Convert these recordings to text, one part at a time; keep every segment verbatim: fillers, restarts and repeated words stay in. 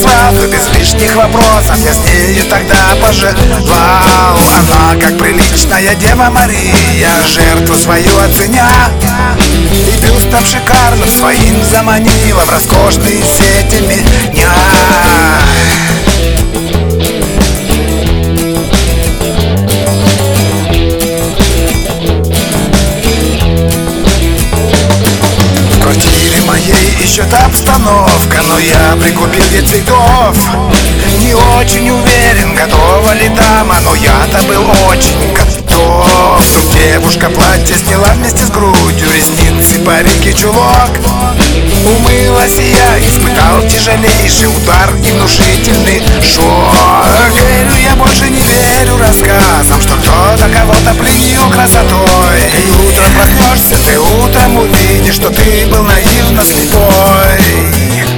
сразу, без лишних вопросов. Я с нею тогда пожелал. Она, как приличная Дева Мария, жертву свою оценя, и бюстом шикарным своим заманила в роскошные сети меня. Еще та обстановка, но я прикупил ей цветов. Не очень уверен, готова ли дама, но я-то был очень готов. Тут девушка платье сняла вместе с грудью, ресницы, парики, чулок. Умылась, и я испытал тяжелейший удар и внушительный шок. Верю, я больше не верю рассказам, что кто-то кого-то пленил красотой. И утром проснешься, ты утром увидишь, что ты был наивно слепой.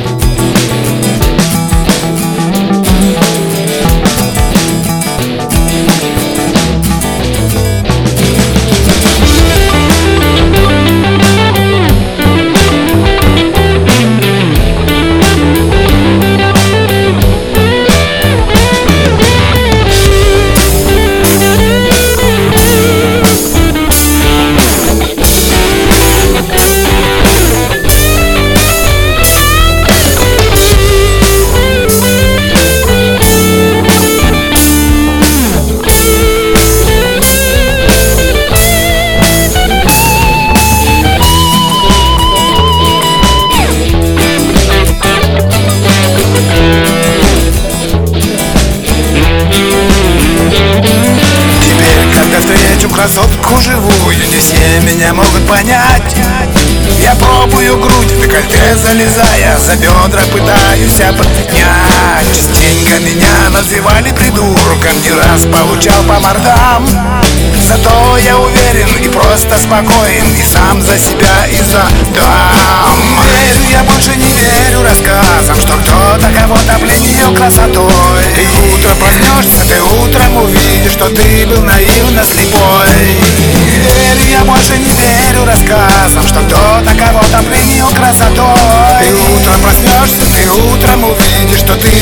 Красотку живую, не все меня могут понять. Я пробую грудь в декольте залезая, за бедра пытаюсь поднять. Частенько меня называли придурком, не раз получал по мордам. Зато я уверен и просто спокоен, и сам за себя и задам. Верю, я больше не верю рассказам, что кто-то кого-то пленил красотой. И утром проснешься, ты утром увидишь, что ты был наивно слепой. Верю, я больше не верю рассказам, что кто-то кого-то пленил красотой. И утром проснешься, ты утром увидишь, что ты